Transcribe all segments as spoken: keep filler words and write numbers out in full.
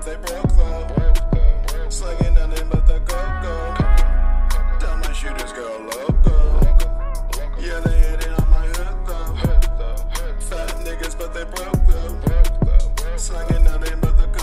but they broke though. Slinging nothing but the cocoa. Tell my shooters go loco. Yeah, they hitting on my hood though. Fat niggas, but they broke though. Slinging nothing but the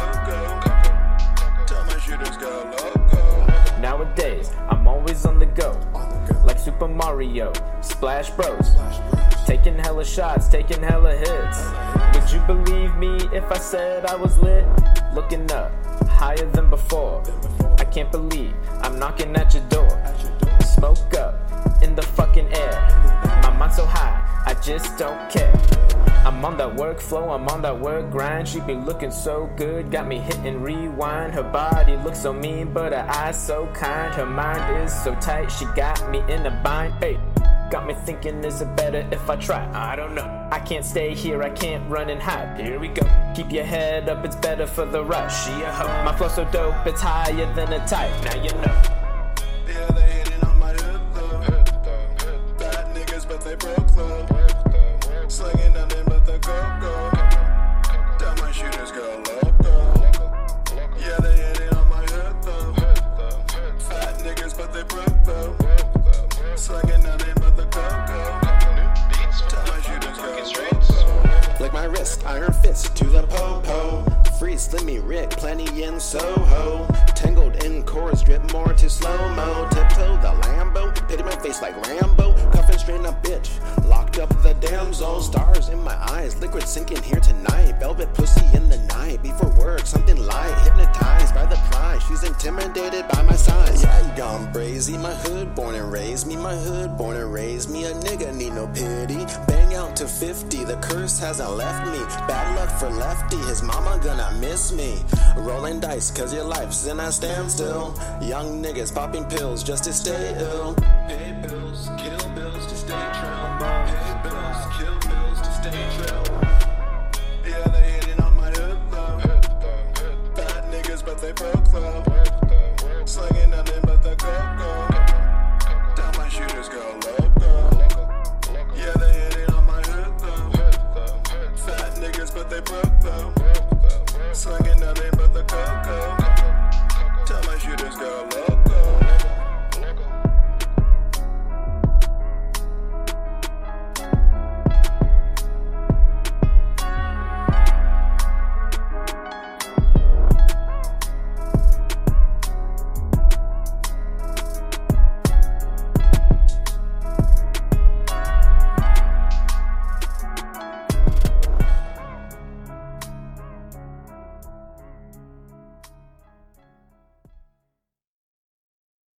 cocoa. Tell my shooters go loco. Nowadays, I'm always on the go, like Super Mario, Splash Bros. Taking hella shots, taking hella hits. Would you believe me if I said I was lit? Looking up, higher than before. I can't believe I'm knocking at your door. Smoke up in the fucking air. My mind so high, I just don't care. I'm on that workflow, I'm on that work grind. She be looking so good, got me hitting rewind. Her body looks so mean, but her eyes so kind. Her mind is so tight, she got me in a bind. Hey, got me thinking, is it better if I try? I don't know. I can't stay here, I can't run and hide. Here we go. Keep your head up, it's better for the rush. She a hoe. My flow so dope, it's higher than a type. Now you know. Yeah, they hitting on my hood though. Bad niggas, but they broke though. Slinging nothing but the cocoa. Tell my shooters go loco. Yeah, they hitting on my hood though. Fat niggas, but they broke though. Slinging nothing but the cocoa. Tell my shooters go loco. Lick my wrist, iron fist to the po-po. Free Slimmy Rick, plenty in Soho. Tangled in chorus, drip more to slow-mo. Tiptoe the Lambo, pity my face like Rambo. Cuffin' strain up bitch, locked up the damsel. Stars in my eyes, liquid sinking here tonight. Velvet pussy in the night, before work, something light. Hypnotized by the prize, she's intimidated by my size. Yeah, you gone brazy, my hood born and raised me. My hood born and raised me, a nigga need no pity. Bang out to fifty, the curse hasn't left me. Bad luck for Lefty, his mama gonna miss me. Rolling dice cause your life's in a standstill. Young niggas popping pills just to stay ill. Pay bills, kill bills to stay trill. Pay bills, kill bills to stay trill. Yeah, they hitting on my hood though. Bad niggas, but they broke though.